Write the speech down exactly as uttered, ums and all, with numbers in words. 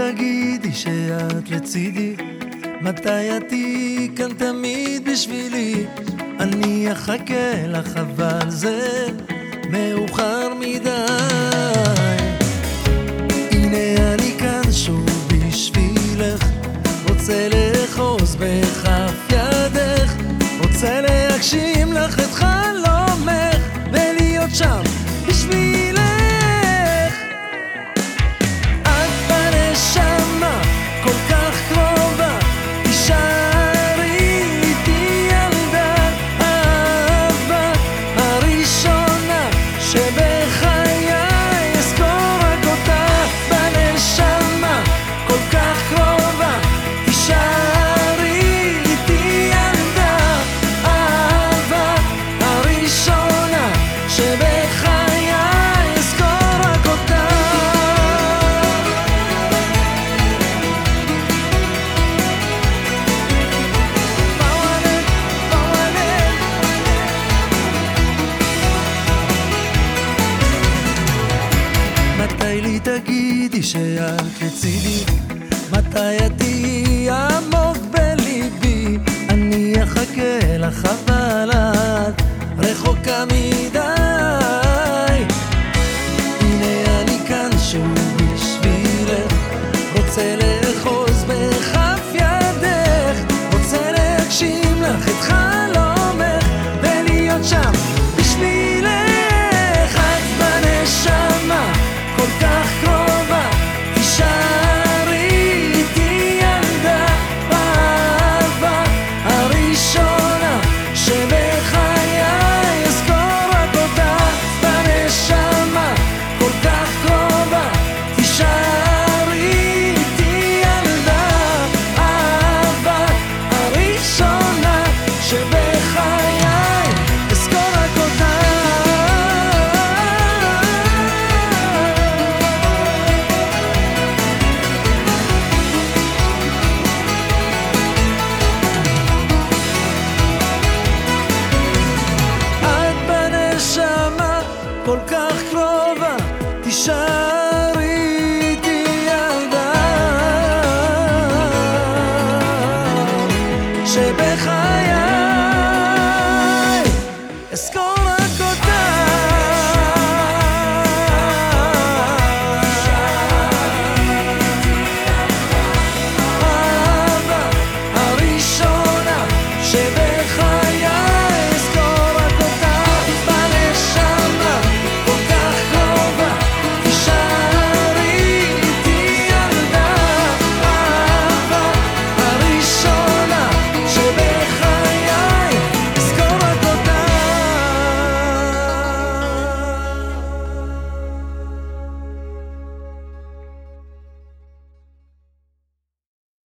תגידי שאת לצידי, מתי את תהיי כאן תמיד בשבילי. אני אחכה לך אבל זה מאוחר מדי. הנה אני כאן שוב בשבילך, רוצה לאחוז בכף ידך, רוצה להגשים לך את חלומך ולהיות שם בשבילך. את בנשמה כל כך קרובה, תישארי איתי ילדה, האהבה הראשונה שבחיי אזכור רק אותה. בנשמה כל כך קרובה, תישארי איתי ילדה, האהבה הראשונה שבחיי אזכור רק אותה. מתי לי תגידי שאת לצידי, מתי את תהיי עמוק בליבי. אני אחכה לך אבל את רחוקה מדי. הנה אני כאן שוב בשבילך, רוצה